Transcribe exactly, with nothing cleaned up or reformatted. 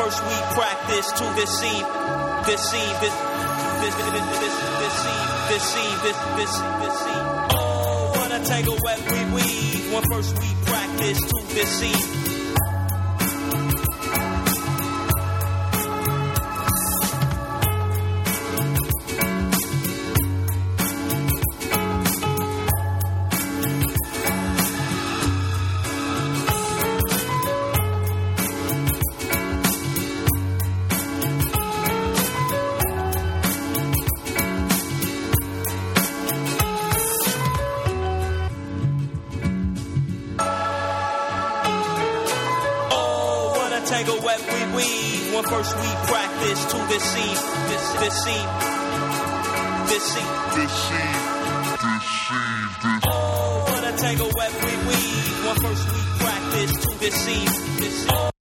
first we practice to deceive, deceive, this, this, this, this, deceive, deceive, this, this, deceive. Oh, what a tangle web we weave. When first we practice to deceive. Tangle web we weave. When first we practice to deceive, this, deceive, deceive, deceive, deceive, deceive. Oh, what a tangle web we weave. When first we practice to deceive, deceive.